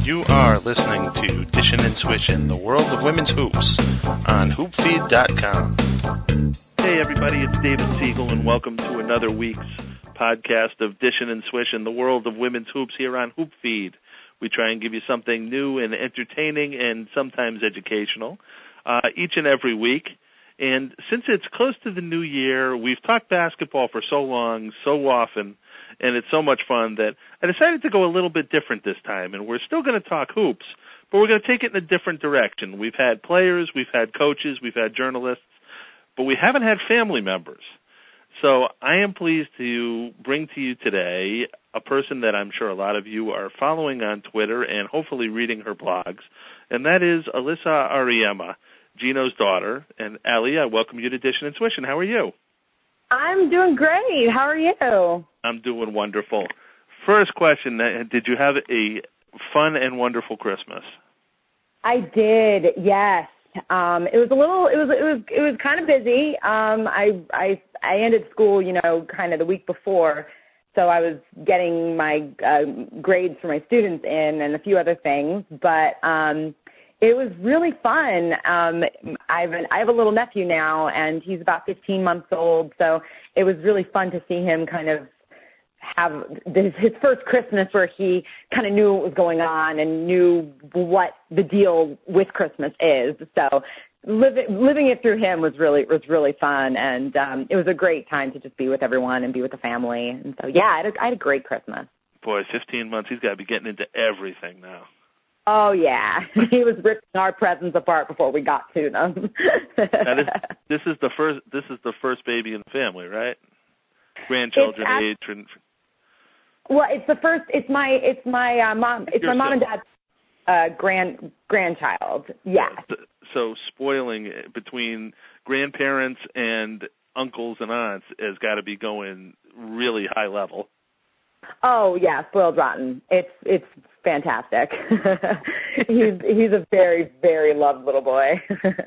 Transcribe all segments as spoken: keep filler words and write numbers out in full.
You are listening to Dishin' and Swishin', the world of women's hoops, on hoop feed dot com. Hey everybody, it's David Siegel, and welcome to another week's podcast of Dishin' and Swishin', the world of women's hoops here on HoopFeed. We try and give you something new and entertaining and sometimes educational uh, each and every week. And since it's close to the new year, we've talked basketball for so long, so often, and it's so much fun that I decided to go a little bit different this time. And we're still going to talk hoops, but we're going to take it in a different direction. We've had players, we've had coaches, we've had journalists, but we haven't had family members. So I am pleased to bring to you today a person that I'm sure a lot of you are following on Twitter and hopefully reading her blogs, and that is Alyssa Ariema, Gino's daughter. And Allie, I welcome you to Dishin' and Swishin'. How are you? I'm doing great. How are you? I'm doing wonderful. First question, did you have a fun and wonderful Christmas? I did, yes. Um, it was a little, it was, it was, it was kind of busy. Um, I, I, I ended school, you know, kind of the week before, so I was getting my uh, grades for my students in and a few other things, but um, it was really fun. Um, I have an, I have a little nephew now, and he's about fifteen months old, so it was really fun to see him kind of have this, his first Christmas where he kind of knew what was going on and knew what the deal with Christmas is. So living living it through him was really was really fun, and um, it was a great time to just be with everyone and be with the family. And so yeah, I had a, I had a great Christmas. Boy, fifteen months, he's got to be getting into everything now. Oh yeah, he was ripping our presents apart before we got to them. Now this, this is the first this is the first baby in the family, right? Grandchildren It's age. And... Well, it's the first. It's my. It's my uh, mom. It's Your my mom and son. dad's uh, grand grandchild. Yes. So, so spoiling between grandparents and uncles and aunts has got to be going really high level. Oh yeah, spoiled rotten. It's it's fantastic. he's he's a very very loved little boy.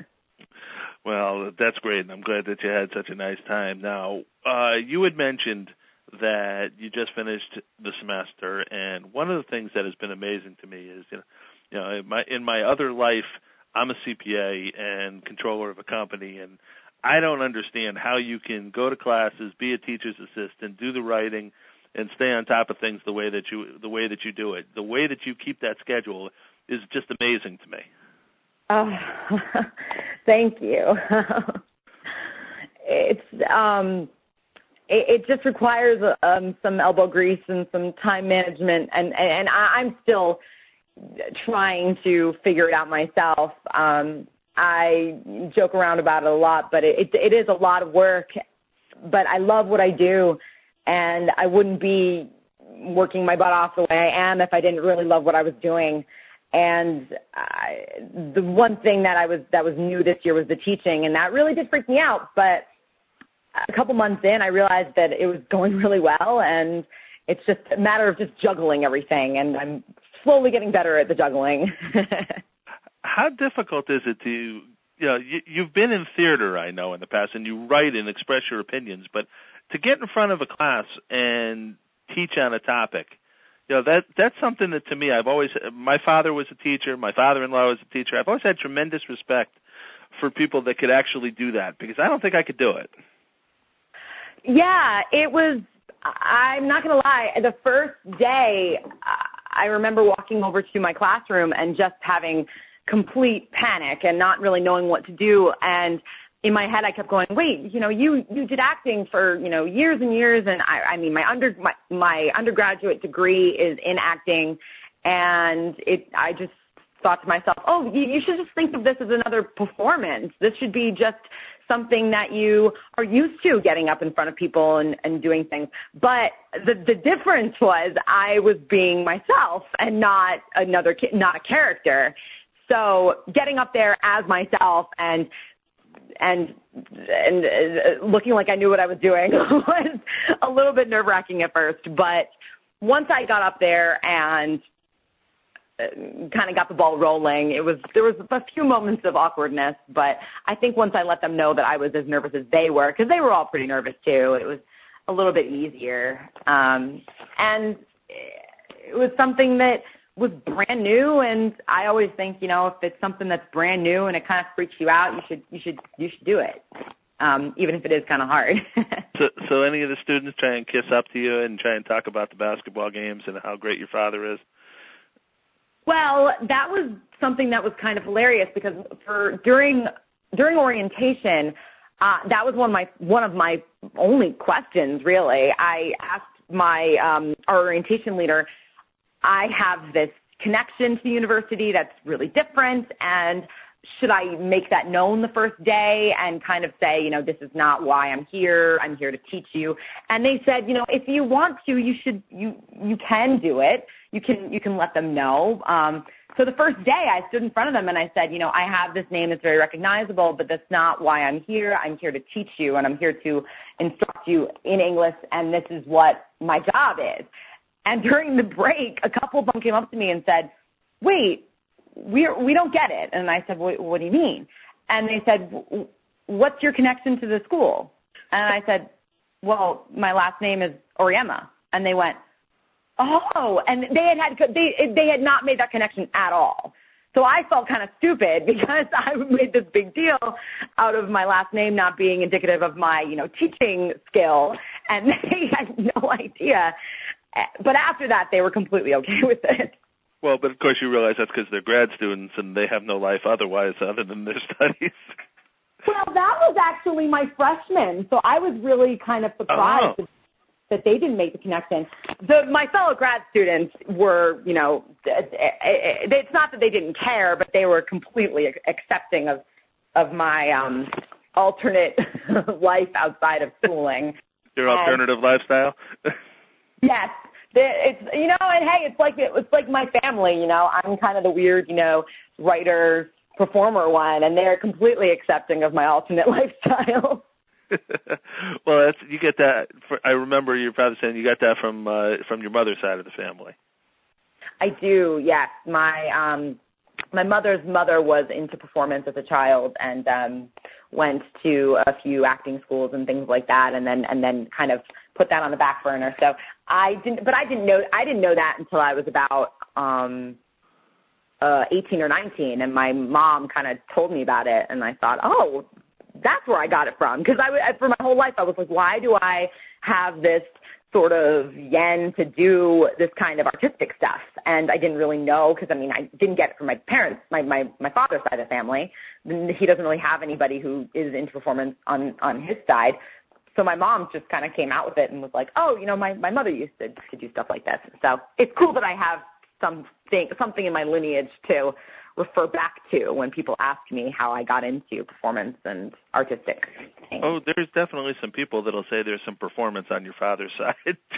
Well, that's great, and I'm glad that you had such a nice time. Now, uh, you had mentioned that you just finished the semester, and one of the things that has been amazing to me is, you know, you know, in my in my other life, I'm a C P A and controller of a company, and I don't understand how you can go to classes, be a teacher's assistant, do the writing, and stay on top of things the way that you the way that you do it. The way that you keep that schedule is just amazing to me. Oh, thank you. It's um. It just requires um, some elbow grease and some time management, and, and I'm still trying to figure it out myself. Um, I joke around about it a lot, but it, it is a lot of work, but I love what I do, and I wouldn't be working my butt off the way I am if I didn't really love what I was doing. And I, the one thing that I was that was new this year was the teaching, and that really did freak me out, but a couple months in, I realized that it was going really well, and it's just a matter of just juggling everything, and I'm slowly getting better at the juggling. How difficult is it to, you know, you, you've been in theater, I know, in the past, and you write and express your opinions, but to get in front of a class and teach on a topic, you know, that that's something that to me, I've always, my father was a teacher, my father-in-law was a teacher. I've always had tremendous respect for people that could actually do that, because I don't think I could do it. Yeah, it was, I'm not going to lie, the first day I remember walking over to my classroom and just having complete panic and not really knowing what to do. And in my head I kept going, wait, you know, you, you did acting for, you know, years and years. And I, I mean, my under, my, my undergraduate degree is in acting. And it, I just thought to myself, oh, you, you should just think of this as another performance. This should be just something that you are used to, getting up in front of people and, and doing things. But the, the difference was I was being myself and not another, not a character. So getting up there as myself and and and uh, looking like I knew what I was doing was a little bit nerve-wracking at first. But once I got up there and kind of got the ball rolling, it was there was a few moments of awkwardness, but I think once I let them know that I was as nervous as they were, because they were all pretty nervous too, it was a little bit easier. Um, and it was something that was brand new, and I always think, you know, if it's something that's brand new and it kind of freaks you out, you should you should you should do it, um, even if it is kind of hard. so, so any of the students try and kiss up to you and try and talk about the basketball games and how great your father is? Well, that was something that was kind of hilarious because for during during orientation, uh, that was one of my one of my only questions. Really, I asked my um, our orientation leader, I have this connection to the university that's really different, and should I make that known the first day and kind of say, you know, this is not why I'm here. I'm here to teach you. And they said, you know, if you want to, you should, you you can do it. You can you can let them know. Um, so the first day I stood in front of them and I said, you know, I have this name that's very recognizable, but that's not why I'm here. I'm here to teach you, and I'm here to instruct you in English, and this is what my job is. And during the break, a couple of them came up to me and said, wait, we we don't get it. And I said, what, what do you mean? And they said, what's your connection to the school? And I said, well, my last name is Auriemma. And they went, oh, and they had, had they they had not made that connection at all. So I felt kind of stupid because I made this big deal out of my last name not being indicative of my, you know, teaching skill, and they had no idea. But after that, they were completely okay with it. Well, but of course you realize that's because they're grad students and they have no life otherwise other than their studies. Well, that was actually my freshman, so I was really kind of surprised oh. that they didn't make the connection. The, my fellow grad students were, you know, it's not that they didn't care, but they were completely accepting of of my um, alternate life outside of schooling. Your alternative and, lifestyle? Yes. It's, you know, and hey, it's like it's like my family, you know. I'm kind of the weird, you know, writer, performer one, and they're completely accepting of my alternate lifestyle. Well, that's, you get that. For, I remember your father saying you got that from uh, from your mother's side of the family. I do, yes. My um, my mother's mother was into performance as a child, and um, went to a few acting schools and things like that, and then and then kind of put that on the back burner. So I didn't, but I didn't know I didn't know that until I was about um, uh, eighteen or nineteen, and my mom kind of told me about it, and I thought, oh, that's where I got it from, because I for my whole life I was like, why do I have this sort of yen to do this kind of artistic stuff? And I didn't really know, because I mean I didn't get it from my parents, my my my father's side of the family. He doesn't really have anybody who is into performance on on his side. So my mom just kind of came out with it and was like, oh, you know, my, my mother used to, to do stuff like this. So it's cool that I have something something in my lineage to refer back to when people ask me how I got into performance and artistic things. Oh, there's definitely some people that'll say there's some performance on your father's side,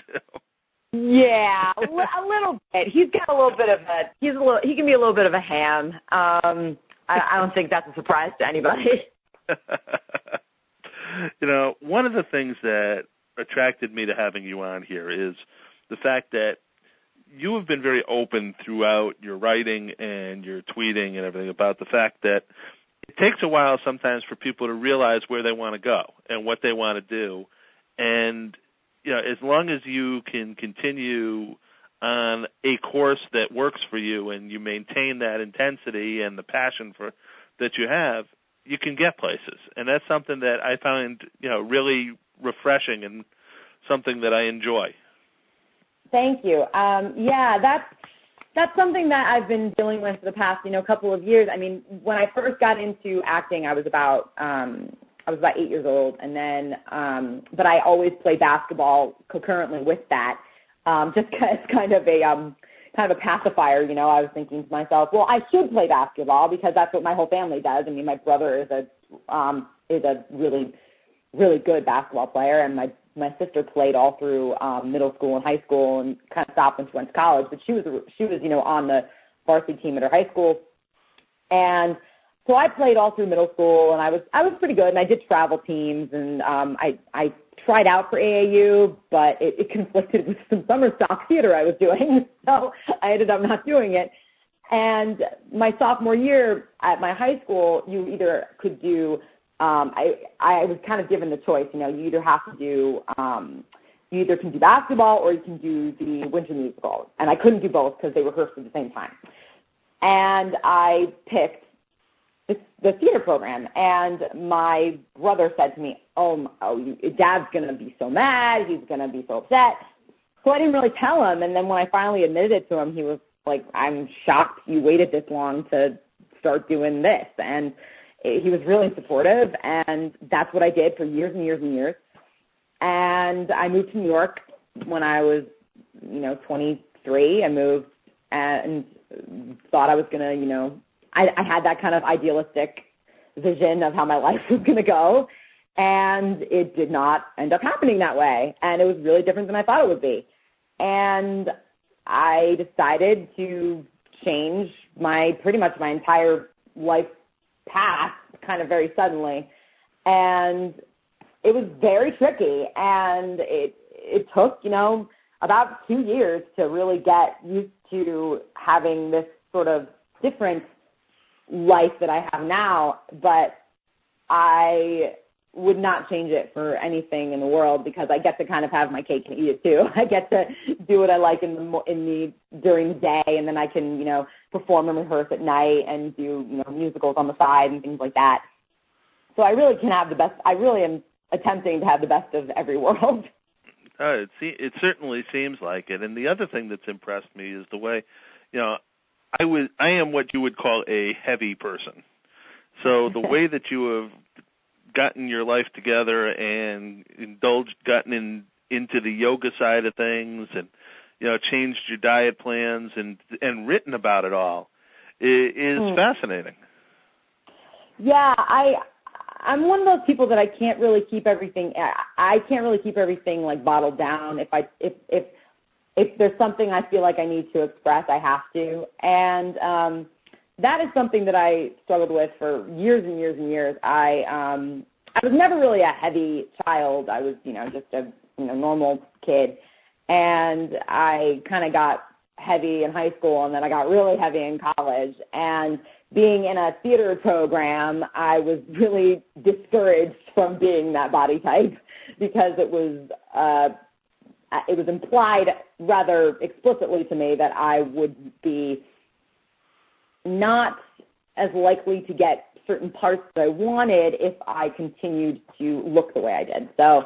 too. Yeah, a, li- a little bit. He's got a little bit of a, he's a little, he can be a little bit of a ham. Um, I, I don't think that's a surprise to anybody. You know, one of the things that attracted me to having you on here is the fact that you have been very open throughout your writing and your tweeting and everything about the fact that it takes a while sometimes for people to realize where they want to go and what they want to do. And, you know, as long as you can continue on a course that works for you and you maintain that intensity and the passion for that you have, you can get places. And that's something that I find, you know, really refreshing and something that I enjoy. Thank you. Um, yeah, that's that's something that I've been dealing with for the past, you know, couple of years. I mean, when I first got into acting, I was about um, I was about eight years old, and then um, but I always play basketball concurrently with that, um, just as kind of a um, kind of a pacifier. You know, I was thinking to myself, well, I should play basketball because that's what my whole family does. I mean, my brother is a um, is a really really good basketball player, and my my sister played all through um, middle school and high school, and kind of stopped when she went to college. But she was she was you know on the varsity team at her high school, and so I played all through middle school, and I was I was pretty good, and I did travel teams, and um, I I tried out for A A U, but it, it conflicted with some summer stock theater I was doing, so I ended up not doing it. And my sophomore year at my high school, you either could do Um, I, I was kind of given the choice, you know, you either have to do um, you either can do basketball or you can do the winter musical. And I couldn't do both because they rehearsed at the same time. And I picked the, the theater program. And my brother said to me, oh, oh you, Dad's going to be so mad. He's going to be so upset. So I didn't really tell him. And then when I finally admitted it to him, he was like, I'm shocked you waited this long to start doing this. And he was really supportive. And that's what I did for years and years and years. And I moved to New York when I was, you know, twenty-three. I moved and thought I was going to, you know, I, I had that kind of idealistic vision of how my life was going to go. And it did not end up happening that way. And it was really different than I thought it would be. And I decided to change my, pretty much my entire life path kind of very suddenly. And it was very tricky, and it it took, you know, about two years to really get used to having this sort of different life that I have now, but I would not change it for anything in the world because I get to kind of have my cake and eat it too. I get to do what I like in the in the during the day, and then I can, you know, perform and rehearse at night and do, you know, musicals on the side and things like that. So I really can have the best. I really am attempting to have the best of every world. Uh, it, se- it certainly seems like it. And the other thing that's impressed me is the way, you know, I was I am what you would call a heavy person. So the way that you have gotten your life together and indulged, gotten in, into the yoga side of things, and, you know, changed your diet plans and and written about it all is, is mm. fascinating. Yeah, I. I'm one of those people that I can't really keep everything. I can't really keep everything like bottled down. If I if if if there's something I feel like I need to express, I have to. And um, that is something that I struggled with for years and years and years. I um, I was never really a heavy child. I was, you know, just a you know normal kid, and I kind of got heavy in high school, and then I got really heavy in college. And being in a theater program, I was really discouraged from being that body type because it was uh, it was implied rather explicitly to me that I would be not as likely to get certain parts that I wanted if I continued to look the way I did. So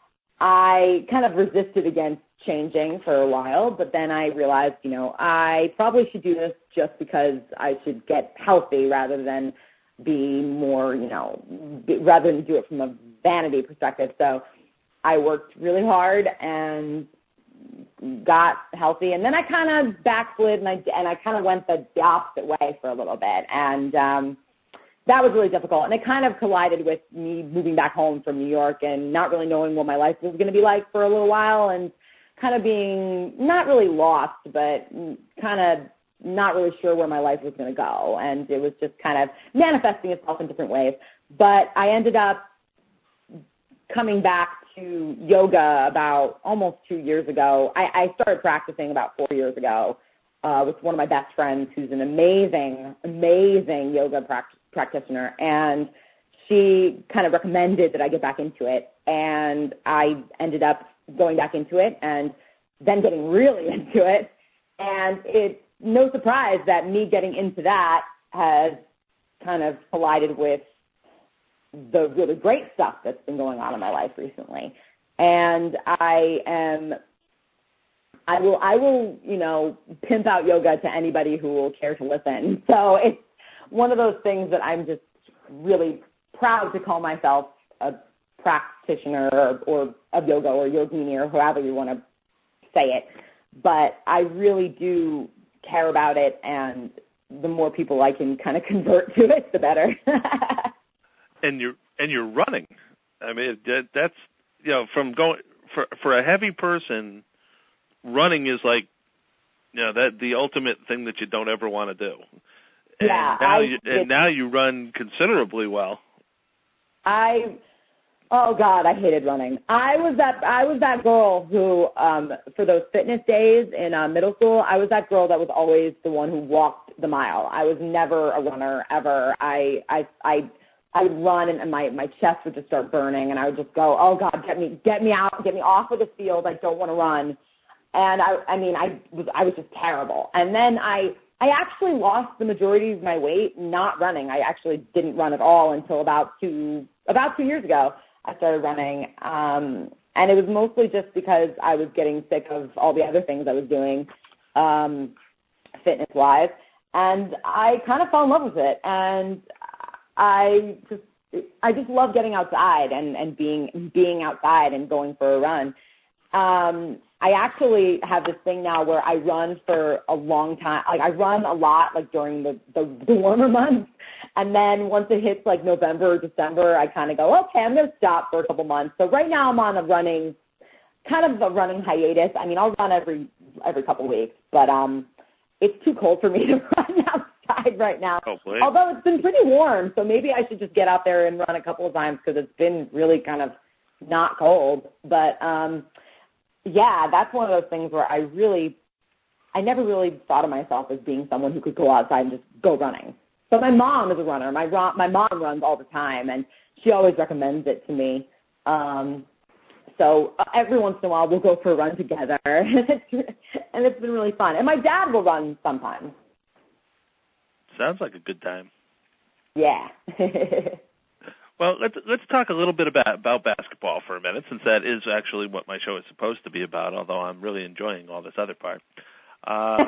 I kind of resisted against changing for a while, but then I realized, you know, I probably should do this just because I should get healthy rather than be more, you know, be, rather than do it from a vanity perspective. So I worked really hard and got healthy, and then I kind of backslid, and I and I kind of went the, the opposite way for a little bit, and um, that was really difficult. And it kind of collided with me moving back home from New York and not really knowing what my life was going to be like for a little while, and kind of being not really lost, but kind of not really sure where my life was going to go. And it was just kind of manifesting itself in different ways. But I ended up coming back to yoga about almost two years ago. I, I started practicing about four years ago uh, with one of my best friends who's an amazing, amazing yoga pract- practitioner. And she kind of recommended that I get back into it. And I ended up going back into it and then getting really into it. And it's no surprise that me getting into that has kind of collided with the really great stuff that's been going on in my life recently. And I am, I will, I will, you know, pimp out yoga to anybody who will care to listen. So it's one of those things that I'm just really proud to call myself a practitioner or, or of yoga or yogini or however you want to say it. But I really do care about it, and the more people I can kind of convert to it, the better. and you're and you're running. I mean, that, that's you know, from going for for a heavy person, running is like, you know, that the ultimate thing that you don't ever want to do. And yeah, now I, you, and now you run considerably well. I. Oh God, I hated running. I was that I was that girl who, um, for those fitness days in uh, middle school, I was that girl that was always the one who walked the mile. I was never a runner ever. I I I I would run and my, my chest would just start burning, and I would just go, oh, God, get me get me out, get me off of the field. I don't want to run. And, I, I mean, I was I was just terrible. And then I, I actually lost the majority of my weight not running. I actually didn't run at all until about two, about two years ago. I started running, um, and it was mostly just because I was getting sick of all the other things I was doing um, fitness-wise. And I kind of fell in love with it, and I just I just love getting outside and, and being being outside and going for a run. Um, I actually have this thing now where I run for a long time. Like I run a lot, like during the, the, the warmer months, and then once it hits like November or December, I kind of go, okay, I'm going to stop for a couple months. So right now I'm on a running, kind of a running hiatus. I mean, I'll run every every couple weeks, but um. It's too cold for me to run outside right now. Hopefully. Although it's been pretty warm, so maybe I should just get out there and run a couple of times because it's been really kind of not cold. But, um, yeah, that's one of those things where I really, I never really thought of myself as being someone who could go outside and just go running. But my mom is a runner. My, my mom runs all the time, and she always recommends it to me. Um So uh, every once in a while we'll go for a run together, and it's, and it's been really fun. And my dad will run sometimes. Sounds like a good time. Yeah. Well, let's let's talk a little bit about about basketball for a minute, since that is actually what my show is supposed to be about. Although I'm really enjoying all this other part. Uh,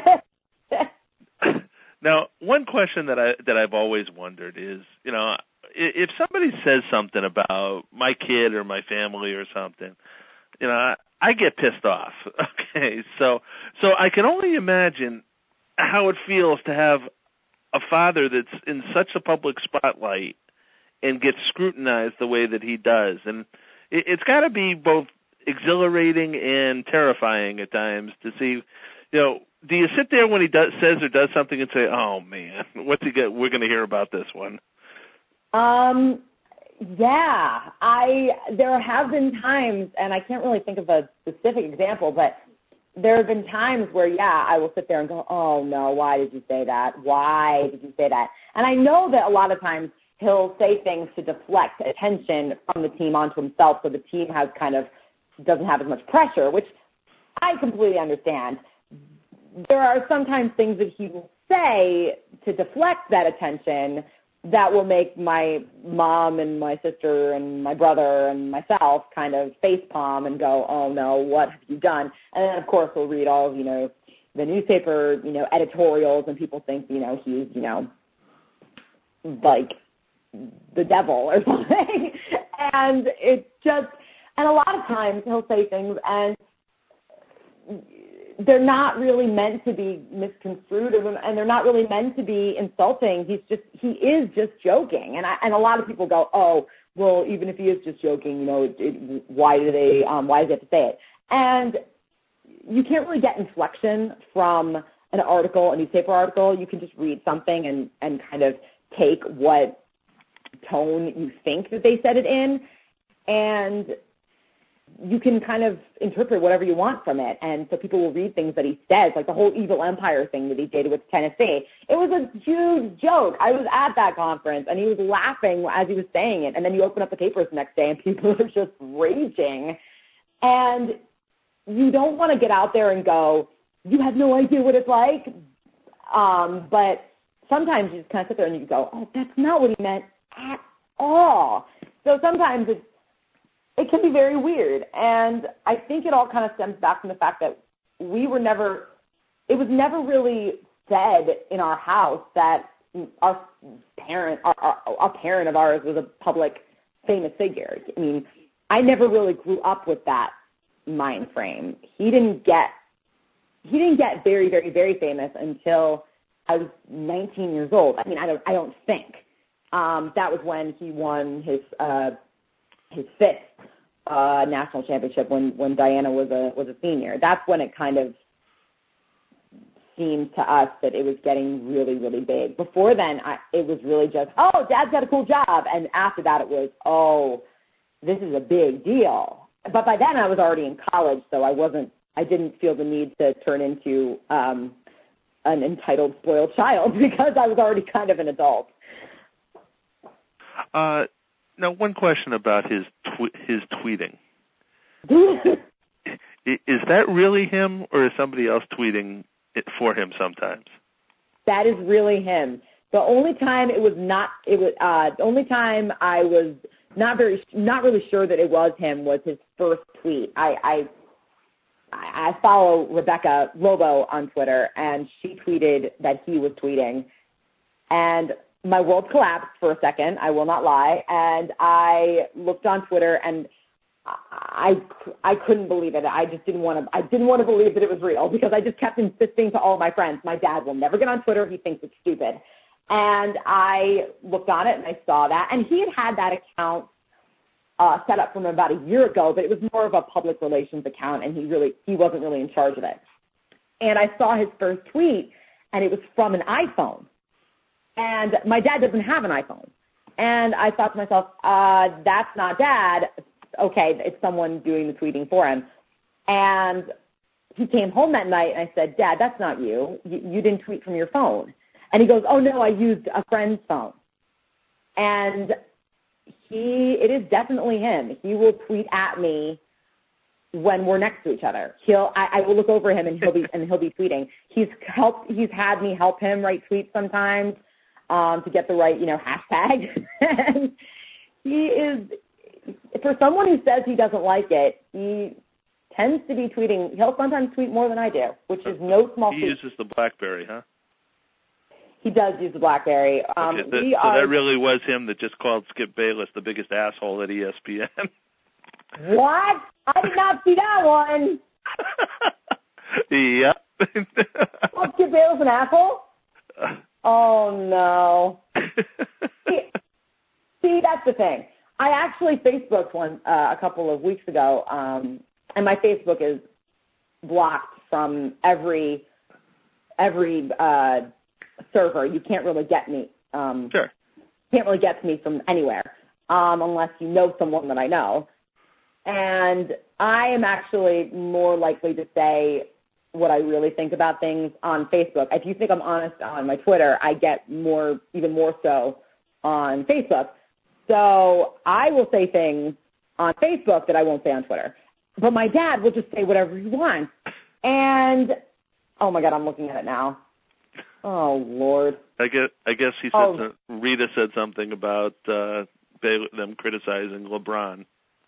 now, one question that I that I've always wondered is, you know, if somebody says something about my kid or my family or something, you know, I, I get pissed off. Okay, so so I can only imagine how it feels to have a father that's in such a public spotlight and gets scrutinized the way that he does. And it, it's got to be both exhilarating and terrifying at times to see, you know, do you sit there when he does, says or does something and say, oh, man, what's he get? We're going to hear about this one. Um, yeah, I, there have been times, and I can't really think of a specific example, but there have been times where, yeah, I will sit there and go, oh, no, why did you say that? Why did you say that? And I know that a lot of times he'll say things to deflect attention from the team onto himself, so the team has kind of, doesn't have as much pressure, which I completely understand. There are sometimes things that he will say to deflect that attention that will make my mom and my sister and my brother and myself kind of facepalm and go, oh, no, what have you done? And then, of course, we'll read all, you know, the newspaper, you know, editorials, and people think, you know, he's, you know, like the devil or something. And it's just, and a lot of times he'll say things and they're not really meant to be misconstrued, and they're not really meant to be insulting. He's just, he is just joking. And I, and a lot of people go, oh, well, even if he is just joking, you know, it, it, why do they, um, why does he have to say it? And you can't really get inflection from an article, a newspaper article. You can just read something and, and kind of take what tone you think that they said it in, and you can kind of interpret whatever you want from it. And so people will read things that he says, like the whole Evil Empire thing that he did with Tennessee. It was a huge joke. I was at that conference, and he was laughing as he was saying it. And then you open up the papers the next day, and people are just raging. And you don't want to get out there and go, you have no idea what it's like. Um, but sometimes you just kind of sit there and you go, oh, that's not what he meant at all. So sometimes it's, it can be very weird. And I think it all kind of stems back from the fact that we were never, it was never really said in our house that our parent, our, our, our parent of ours was a public famous figure. I mean, I never really grew up with that mind frame. He didn't get, he didn't get very, very, very famous until I was nineteen years old. I mean, I don't, I don't think. Um, that was when he won his, uh, his fifth uh, national championship when, when Diana was a was a senior. That's when it kind of seemed to us that it was getting really, really big. Before then, I, it was really just, oh, Dad's got a cool job. And after that, it was, oh, this is a big deal. But by then, I was already in college, so I wasn't, I didn't feel the need to turn into um, an entitled, spoiled child because I was already kind of an adult. Uh, now, one question about his tw- his tweeting. Is that really him, or is somebody else tweeting it for him sometimes? That is really him. The only time it was not, it was uh, the only time I was not very, not really sure that it was him was his first tweet. I, I, I follow Rebecca Lobo on Twitter, and she tweeted that he was tweeting, and my world collapsed for a second. I will not lie, and I looked on Twitter, and I, I couldn't believe it. I just didn't want to. I didn't want to believe that it was real because I just kept insisting to all my friends, my dad will never get on Twitter. He thinks it's stupid. And I looked on it and I saw that, and he had had that account uh, set up from about a year ago, but it was more of a public relations account, and he really he wasn't really in charge of it. And I saw his first tweet, and it was from an iPhone, and my dad doesn't have an iPhone. And I thought to myself, uh, that's not Dad. Okay, it's someone doing the tweeting for him. And he came home that night, and I said, Dad, that's not you. You, you didn't tweet from your phone. And he goes, oh, no, I used a friend's phone. And he, it is definitely him. He will tweet at me when we're next to each other. He'll, I, I will look over him, and he'll be, and he'll be tweeting. He's helped, he's had me help him write tweets sometimes um, to get the right, you know, hashtag. And he is, for someone who says he doesn't like it, he tends to be tweeting. He'll sometimes tweet more than I do, which is no small feat. He uses the BlackBerry, huh? He does use the BlackBerry. Um, okay, that, we so are, that really was him that just called Skip Bayless the biggest asshole at E S P N. What? I did not see that one. Yeah. Called Skip Bayless an asshole? Oh, no. see, see, that's the thing. I actually Facebooked one uh, a couple of weeks ago, um, and my Facebook is blocked from every every uh, server. You can't really get me. Um, sure. Can't really get to me from anywhere um, unless you know someone that I know. And I am actually more likely to say what I really think about things on Facebook. If you think I'm honest on my Twitter, I get more, even more so on Facebook. So I will say things on Facebook that I won't say on Twitter. But my dad will just say whatever he wants. And, oh, my God, I'm looking at it now. Oh, Lord. I guess, I guess he said oh. some, Rita said something about uh, them criticizing LeBron.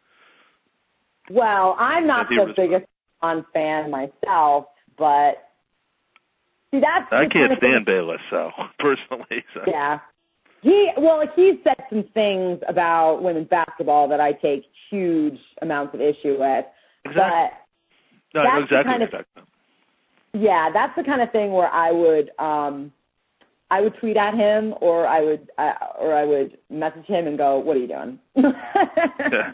Well, I'm not the biggest LeBron fan myself, but see, that's I can't kind of stand Bayless, so, personally. So. Yeah. He well, he said some things about women's basketball that I take huge amounts of issue with. Exactly. But no, that's I know exactly kind what of, you're yeah, that's the kind of thing where I would um, I would tweet at him, or I would uh, or I would message him and go, "What are you doing?" yeah.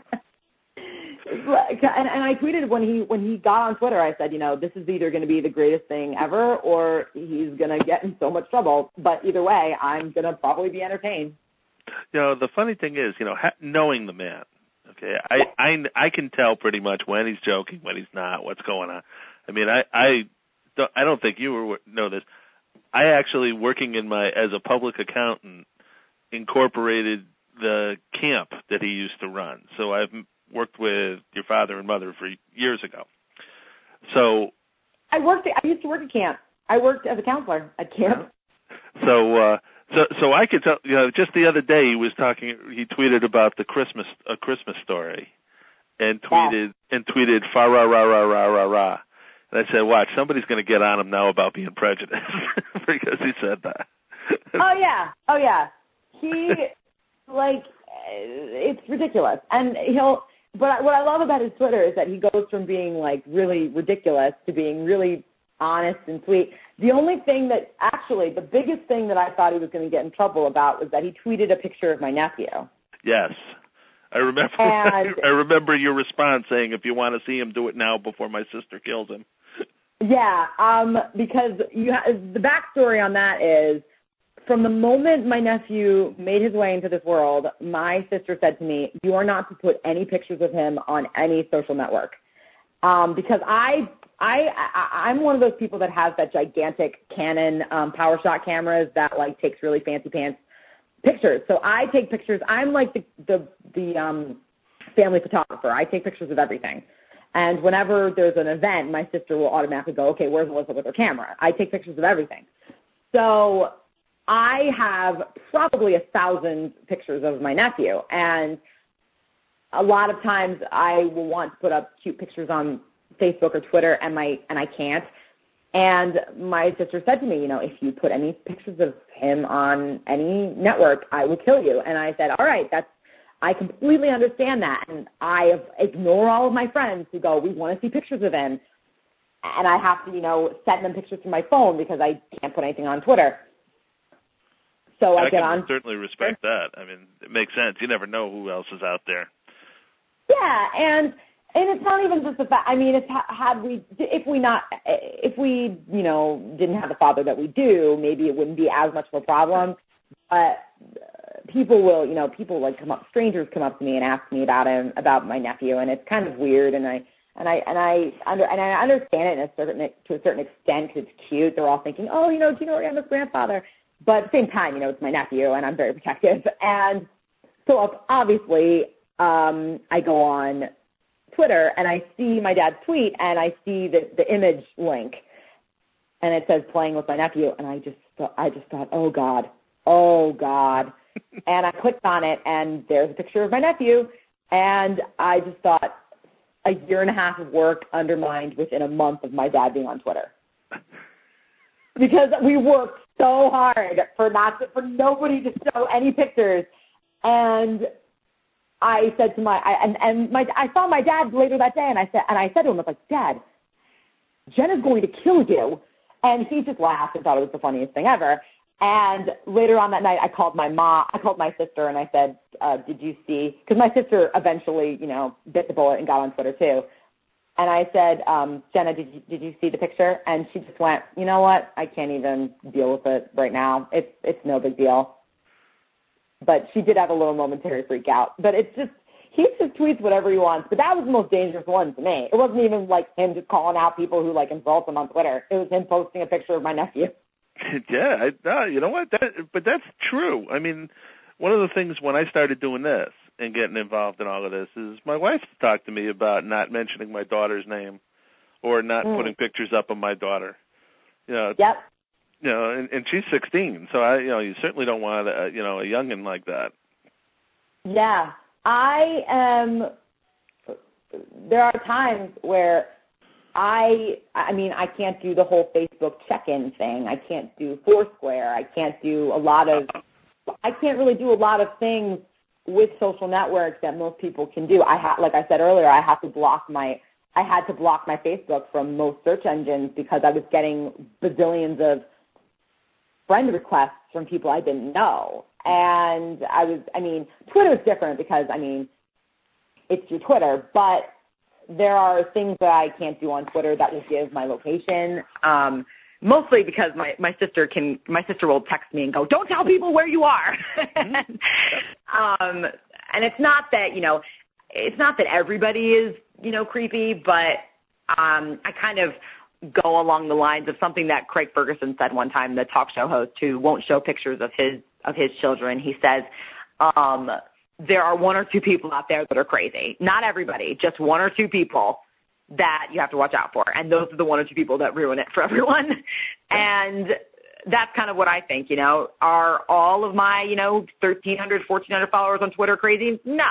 And, and I tweeted when he when he got on Twitter, I said, you know, this is either going to be the greatest thing ever, or he's going to get in so much trouble. But either way, I'm going to probably be entertained. You know, the funny thing is, you know, ha- knowing the man, okay, I, I, I can tell pretty much when he's joking, when he's not, what's going on. I mean, I I don't, I don't think you were, know this. I actually, working in my as a public accountant, incorporated the camp that he used to run. So I've worked with your father and mother for years ago. So I worked. I used to work at camp. I worked as a counselor at camp. So, uh, so, so I could tell. You know, just the other day he was talking. He tweeted about the Christmas a Christmas story, and tweeted yeah. and tweeted fa ra ra ra ra ra ra. And I said, watch, somebody's going to get on him now about being prejudiced because he said that. Oh yeah, oh yeah. He like it's ridiculous, and he'll. But what I love about his Twitter is that he goes from being, like, really ridiculous to being really honest and sweet. The only thing that – actually, the biggest thing that I thought he was going to get in trouble about was that he tweeted a picture of my nephew. Yes. I remember and, I remember your response saying, if you want to see him, do it now before my sister kills him. Yeah, um, because you ha- the backstory on that is – from the moment my nephew made his way into this world, my sister said to me, you are not to put any pictures of him on any social network. Um, because I, I, I, I'm one of those people that has that gigantic Canon um, PowerShot cameras that, like, takes really fancy pants pictures. So I take pictures. I'm like the the, the um, family photographer. I take pictures of everything. And whenever there's an event, my sister will automatically go, okay, where's Melissa with her camera? I take pictures of everything. So I have probably a thousand pictures of my nephew. And a lot of times I will want to put up cute pictures on Facebook or Twitter, and my and I can't. And my sister said to me, you know, if you put any pictures of him on any network, I will kill you. And I said, all right, that's I completely understand that. And I ignore all of my friends who go, we want to see pictures of him. And I have to, you know, send them pictures from my phone because I can't put anything on Twitter. So I, I get can on. certainly respect that. I mean, it makes sense. You never know who else is out there. Yeah, and and it's not even just the fact. I mean, it's had we if we not if we you know didn't have the father that we do, maybe it wouldn't be as much of a problem. But people will, you know, people like come up, strangers come up to me and ask me about him, about my nephew, and it's kind of weird. And I and I and I under and I understand it in a certain to a certain extent because it's cute. They're all thinking, oh, you know, do you know Rihanna's grandfather? But at the same time, you know, it's my nephew, and I'm very protective. And so obviously, um, I go on Twitter and I see my dad's tweet, and I see the the image link, and it says playing with my nephew, and I just I just thought, oh God. Oh, God. And I clicked on it, and there's a picture of my nephew. And I just thought a year and a half of work undermined within a month of my dad being on Twitter. Because we worked so hard for not for nobody to show any pictures. And I said to my I, and, and my I saw my dad later that day, and I said and I said to him, I was like, Dad, Jenna's going to kill you. And he just laughed and thought it was the funniest thing ever. And later on that night, I called my mom, I called my sister, and I said, uh, did you see, because my sister eventually, you know, bit the bullet and got on Twitter too. And I said, um, Jenna, did you, did you see the picture? And she just went, you know what, I can't even deal with it right now. It's, it's no big deal. But she did have a little momentary freak out. But it's just, he just tweets whatever he wants. But that was the most dangerous one to me. It wasn't even like him just calling out people who like insult him on Twitter. It was him posting a picture of my nephew. Yeah, I, no, you know what? That, but that's true. I mean, one of the things when I started doing this and getting involved in all of this is my wife talked to me about not mentioning my daughter's name or not mm. putting pictures up of my daughter. You know, yep. You know, and, and she's sixteen, so I, you know, you certainly don't want a, you know, a youngin like that. Yeah, I am. There are times where. I I mean, I can't do the whole Facebook check-in thing. I can't do Foursquare. I can't do a lot of – I can't really do a lot of things with social networks that most people can do. I ha- Like I said earlier, I have to block my – I had to block my Facebook from most search engines because I was getting bazillions of friend requests from people I didn't know. And I was – I mean, Twitter is different because, I mean, it's your Twitter, but – there are things that I can't do on Twitter that will give my location, um, mostly because my, my sister can my sister will text me and go, don't tell people where you are. Mm-hmm. um, and it's not that, you know, it's not that everybody is, you know, creepy, but um, I kind of go along the lines of something that Craig Ferguson said one time, the talk show host who won't show pictures of his of his children. He says, um, there are one or two people out there that are crazy. Not everybody, just one or two people that you have to watch out for. And those are the one or two people that ruin it for everyone. And that's kind of what I think, you know. Are all of my, you know, thirteen hundred, fourteen hundred followers on Twitter crazy? No.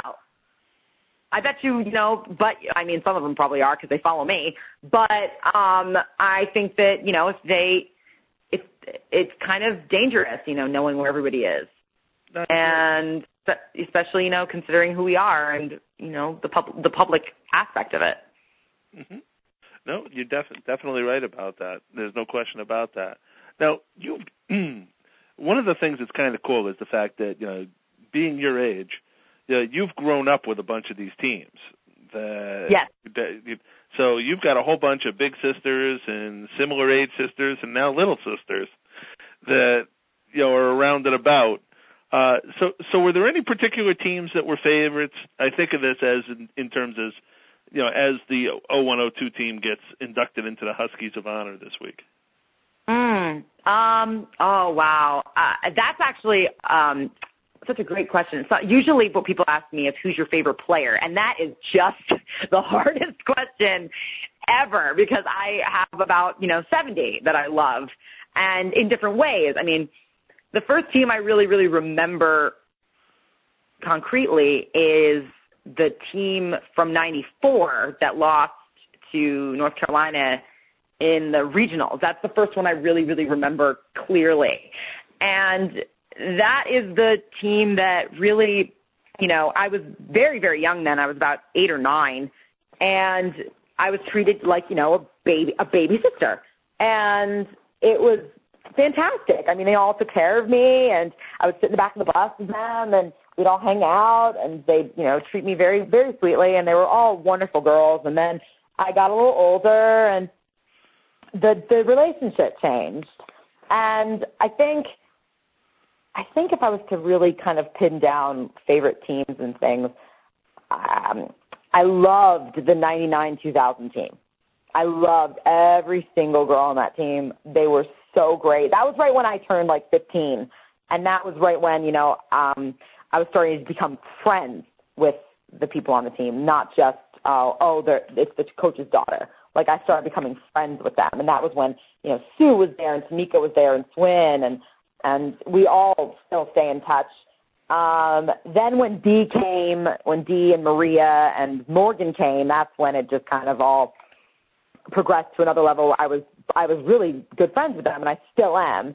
I bet you, you know, but, I mean, some of them probably are because they follow me. But um, I think that, you know, if they, it's, it's kind of dangerous, you know, knowing where everybody is. That's and... True. Especially, you know, considering who we are and, you know, the pub- the public aspect of it. Mm-hmm. No, you're def- definitely right about that. There's no question about that. Now, you one of the things that's kind of cool is the fact that, you know, being your age, you know, you've grown up with a bunch of these teams. That, yes. That, so you've got a whole bunch of big sisters and similar age sisters and now little sisters that, you know, are around and about. Uh, so, so were there any particular teams that were favorites? I think of this as in, in terms of, you know, as the oh one oh two team gets inducted into the Huskies of Honor this week. Mm, um, oh, wow. Uh, that's actually, um, such a great question. It's not, usually what people ask me is who's your favorite player, and that is just the hardest question ever because I have about, you know, seventy that I love, and in different ways. I mean, the first team I really, really remember concretely is the team from ninety-four that lost to North Carolina in the regionals. That's the first one I really, really remember clearly. And that is the team that really, you know, I was very, very young then. I was about eight or nine, and I was treated like, you know, a baby, a baby sister. And it was fantastic. I mean, they all took care of me, and I would sit in the back of the bus with them, and we'd all hang out, and they'd, you know, treat me very, very sweetly, and they were all wonderful girls. And then I got a little older, and the the relationship changed. And I think I think if I was to really kind of pin down favorite teams and things, um, I loved the ninety-nine two thousand team. I loved every single girl on that team. They were so great. That was right when I turned like fifteen, and that was right when, you know, um, I was starting to become friends with the people on the team, not just, uh, oh, it's the coach's daughter. Like, I started becoming friends with them, and that was when, you know, Sue was there and Tamika was there and Swin, and and we all still stay in touch. Um, then when Dee came, when Dee and Maria and Morgan came, that's when it just kind of all progressed to another level. I was I was really good friends with them, and I still am.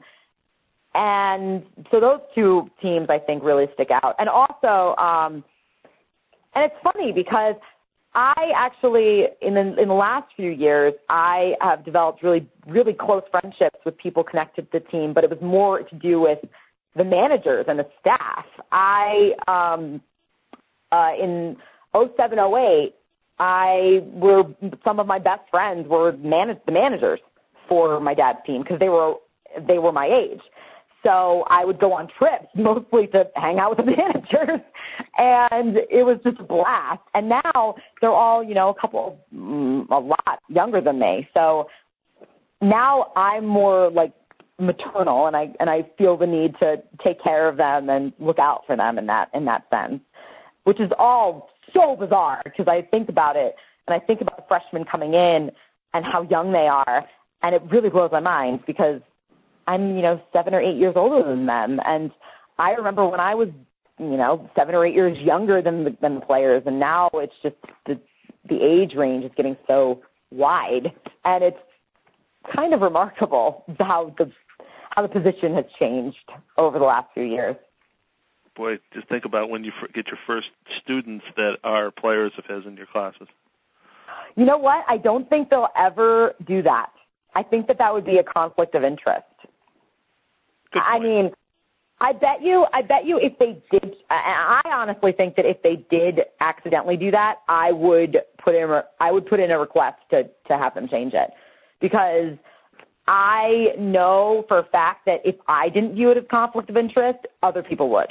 And so those two teams, I think, really stick out. And also, um, and it's funny because I actually, in the, in the last few years, I have developed really, really close friendships with people connected to the team, but it was more to do with the managers and the staff. I, um, uh, in oh seven oh eight, I were, some of my best friends were manage, the managers for my dad's team because they were, they were my age. So I would go on trips mostly to hang out with the managers, and it was just a blast. And now they're all, you know, a couple, a lot younger than me. So now I'm more like maternal, and I and I feel the need to take care of them and look out for them in that in that sense, which is all so bizarre because I think about it and I think about the freshmen coming in and how young they are, and it really blows my mind because I'm, you know, seven or eight years older than them. And I remember when I was, you know, seven or eight years younger than the, than the players. And now it's just the, the age range is getting so wide. And it's kind of remarkable how the, how the position has changed over the last few years. Boy, just think about when you get your first students that are players of his in your classes. You know what? I don't think they'll ever do that. I think that that would be a conflict of interest. I mean, I bet you, I bet you if they did, I honestly think that if they did accidentally do that, I would put in, I would put in a request to, to have them change it, because I know for a fact that if I didn't view it as conflict of interest, other people would.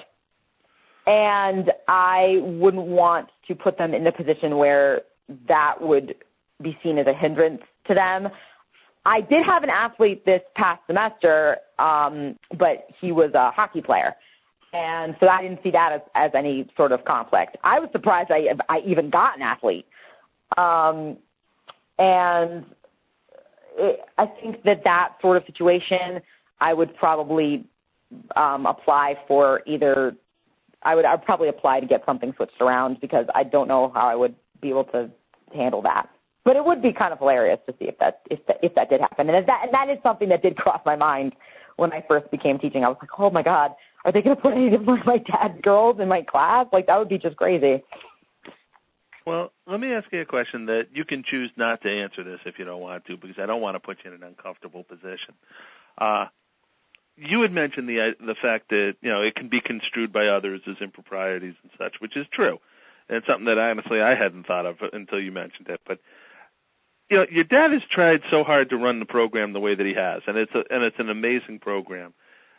And I wouldn't want to put them in a position where that would be seen as a hindrance to them. I did have an athlete this past semester, um, but he was a hockey player, and so I didn't see that as, as any sort of conflict. I was surprised I, I even got an athlete, um, and it, I think that that sort of situation I would probably um, apply for either I would I'd probably apply to get something switched around because I don't know how I would be able to handle that. But it would be kind of hilarious to see if that if that, if that did happen, and that and that is something that did cross my mind when I first became teaching. I was like, oh my God, are they going to put any of my dad's girls in my class? Like, that would be just crazy. Well, let me ask you a question that you can choose not to answer this if you don't want to, because I don't want to put you in an uncomfortable position. Uh, you had mentioned the the fact that, you know, it can be construed by others as improprieties and such, which is true. And it's something that honestly I hadn't thought of until you mentioned it. But you know, your dad has tried so hard to run the program the way that he has, and it's a, and it's an amazing program.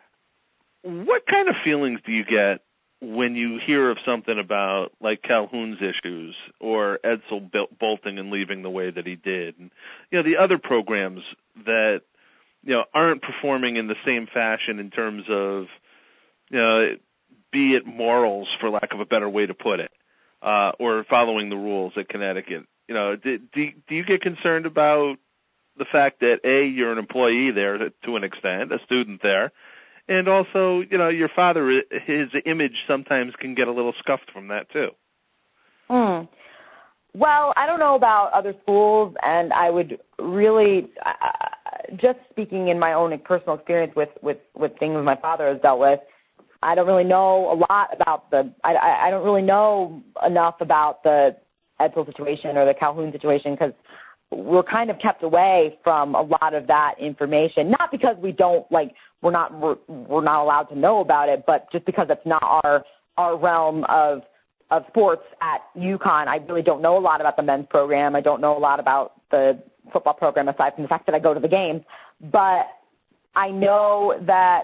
What kind of feelings do you get when you hear of something about like Calhoun's issues or Edsel bolting and leaving the way that he did, and you know the other programs that you know aren't performing in the same fashion in terms of you know be it morals, for lack of a better way to put it, uh, or following the rules at Connecticut? You know, do, do, do you get concerned about the fact that, A, you're an employee there to, to an extent, a student there, and also, you know, your father, his image sometimes can get a little scuffed from that too? Hmm. Well, I don't know about other schools, and I would really, uh, just speaking in my own personal experience with, with, with things my father has dealt with, I don't really know a lot about the, I, I don't really know enough about the Edsel situation or the Calhoun situation, because we're kind of kept away from a lot of that information, not because we don't, like, we're not, we're, we're not allowed to know about it, but just because it's not our, our realm of, of sports at UConn. I really don't know a lot about the men's program. I don't know a lot about the football program aside from the fact that I go to the games, but I know that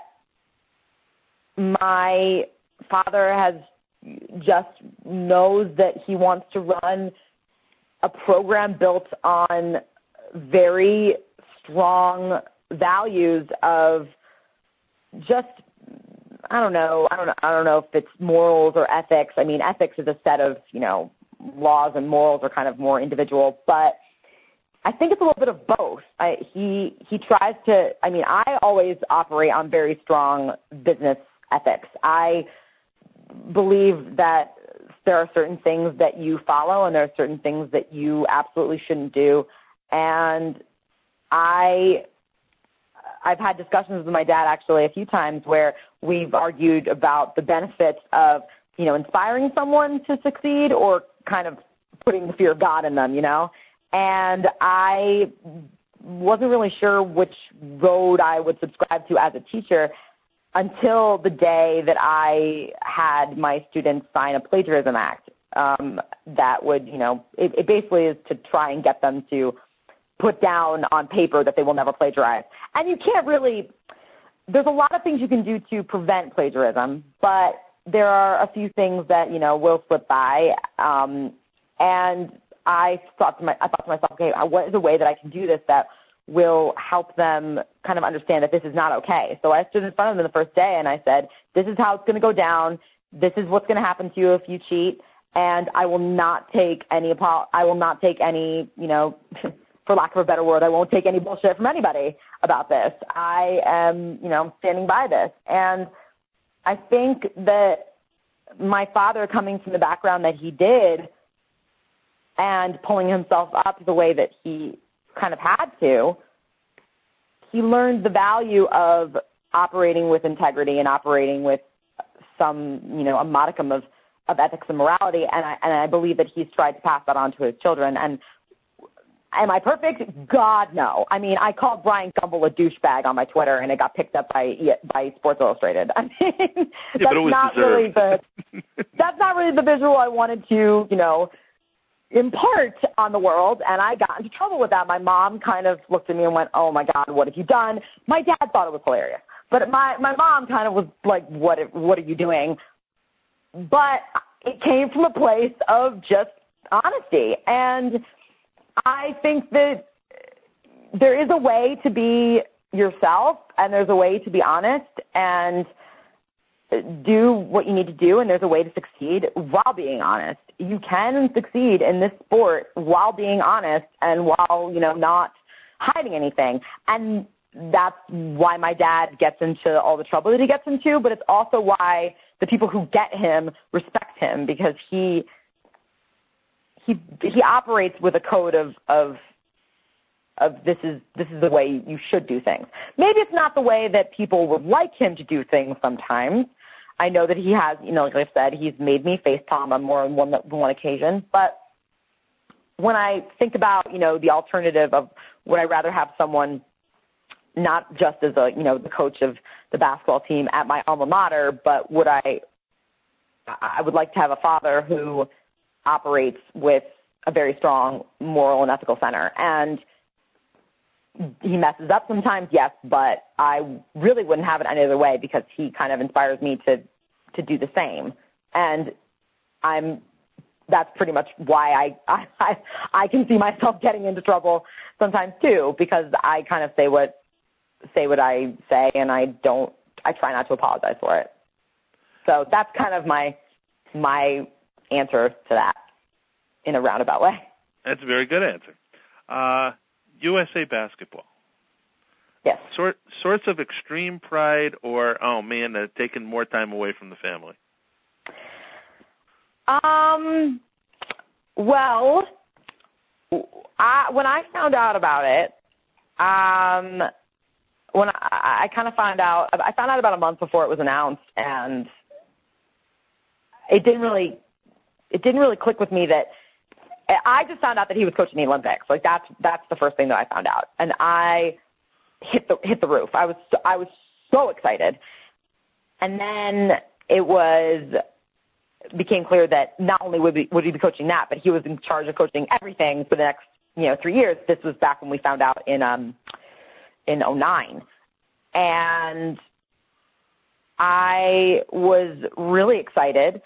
my father has just knows that he wants to run a program built on very strong values of just, I don't know, I don't know, I don't know if it's morals or ethics. I mean, ethics is a set of, you know, laws, and morals are kind of more individual, but I think it's a little bit of both. I, he he tries to, I mean, I always operate on very strong business ethics. I believe that there are certain things that you follow and there are certain things that you absolutely shouldn't do. And I, I've had discussions with my dad actually a few times where we've argued about the benefits of, you know, inspiring someone to succeed or kind of putting the fear of God in them, you know. And I wasn't really sure which road I would subscribe to as a teacher until the day that I had my students sign a plagiarism act um, that would, you know, it, it basically is to try and get them to put down on paper that they will never plagiarize. And you can't really, there's a lot of things you can do to prevent plagiarism, but there are a few things that, you know, will slip by. Um, and I thought to my, I thought to myself, okay, what is a way that I can do this that will help them kind of understand that this is not okay? So I stood in front of them the first day and I said, this is how it's going to go down. This is what's going to happen to you if you cheat. And I will not take any, I will not take any, you know, for lack of a better word, I won't take any bullshit from anybody about this. I am, you know, standing by this. And I think that my father, coming from the background that he did and pulling himself up the way that he kind of had to, he learned the value of operating with integrity and operating with some, you know, a modicum of, of ethics and morality. And I, and I believe that he's tried to pass that on to his children. And am I perfect? God, no. I mean, I called Brian Gumbel a douchebag on my Twitter, and it got picked up by by Sports Illustrated. I mean, yeah, that's not deserved. really the that's not really the visual I wanted to, you know, impart on the world, and I got into trouble with that. My mom kind of looked at me and went, "Oh my God, what have you done?" My dad thought it was hilarious, but my my mom kind of was like, "What what are you doing?" But it came from a place of just honesty, and I think that there is a way to be yourself, and there's a way to be honest and do what you need to do, and there's a way to succeed while being honest. You can succeed in this sport while being honest and while, you know, not hiding anything. And that's why my dad gets into all the trouble that he gets into, but it's also why the people who get him respect him, because he he he operates with a code of of of this is this is the way you should do things. Maybe it's not the way that people would like him to do things sometimes. I know that he has, you know, like I said, he's made me face palm on more than one, one occasion. But when I think about, you know, the alternative of would I rather have someone not just as a, you know, the coach of the basketball team at my alma mater, but would I I would like to have a father who operates with a very strong moral and ethical center. And he messes up sometimes, yes, but I really wouldn't have it any other way because he kind of inspires me to, to do the same. And I'm, that's pretty much why I, I, I can see myself getting into trouble sometimes too, because I kind of say what, say what I say, and I don't, I try not to apologize for it. So that's kind of my my answer to that in a roundabout way. That's a very good answer. Uh, U S A Basketball. Yes. Sort, sorts of extreme pride or, oh, man, they're taking more time away from the family? Um. Well, I, when I found out about it, um, when I, I kind of found out, I found out about a month before it was announced, and it didn't really, it didn't really click with me that I just found out that he was coaching the Olympics. Like that's that's the first thing that I found out, and I hit the hit the roof. I was so, I was so excited, and then it was became clear that not only would he, would he be coaching that, but he was in charge of coaching everything for the next you know three years. This was back when we found out in um in oh nine, and I was really excited.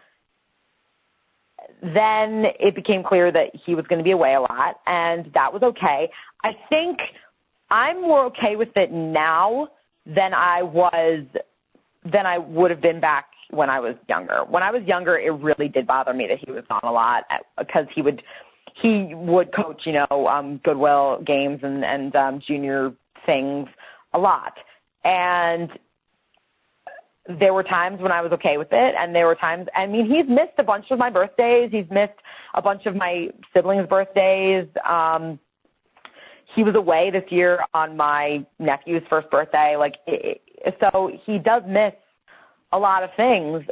Then it became clear that he was going to be away a lot, and that was okay. I think I'm more okay with it now than I was, than I would have been back when I was younger. When I was younger, it really did bother me that he was gone a lot because he would, he would coach, you know, um, Goodwill games and, and um, junior things a lot. And there were times when I was okay with it, and there were times, I mean, he's missed a bunch of my birthdays. He's missed a bunch of my siblings' birthdays. Um, he was away this year on my nephew's first birthday. Like, it, so he does miss a lot of things.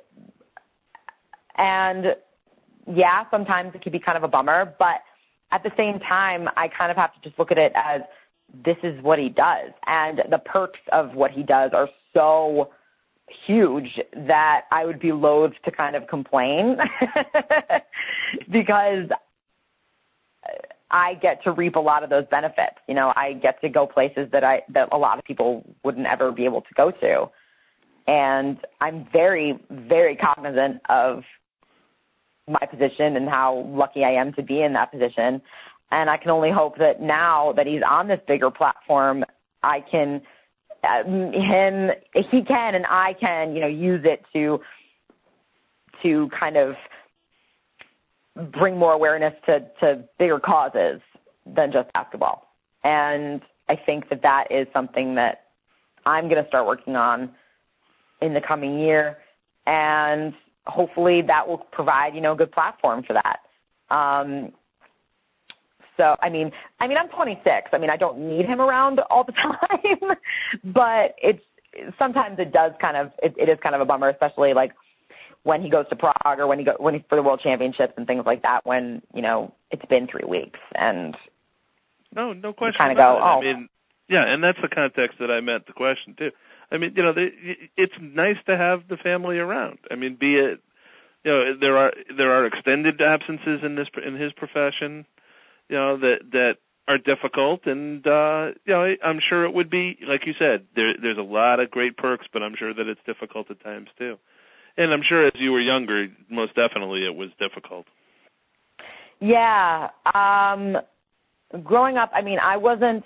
And, yeah, sometimes it can be kind of a bummer, but at the same time, I kind of have to just look at it as this is what he does. And the perks of what he does are so huge that I would be loath to kind of complain because I get to reap a lot of those benefits. You know, I get to go places that I that a lot of people wouldn't ever be able to go to. And I'm very, very cognizant of my position and how lucky I am to be in that position. And I can only hope that now that he's on this bigger platform, I can Uh, him, he can and I can, you know, use it to to kind of bring more awareness to, to bigger causes than just basketball. And I think that that is something that I'm going to start working on in the coming year. And hopefully that will provide, you know, a good platform for that. Um, So, I mean, I mean, I'm twenty-six. I mean, I don't need him around all the time, but it's sometimes it does kind of, it, it is kind of a bummer, especially like when he goes to Prague or when he go when he's for the World Championships and things like that. When you know it's been three weeks and no, no question. Kind of go. Oh. I mean, yeah, and that's the context that I meant the question too. I mean, you know, they, it's nice to have the family around. I mean, be it, you know, there are there are extended absences in this in his profession. You know, that that are difficult, and, uh, you know, I'm sure it would be, like you said, there, there's a lot of great perks, but I'm sure that it's difficult at times, too. And I'm sure as you were younger, most definitely it was difficult. Yeah. Um, growing up, I mean, I wasn't,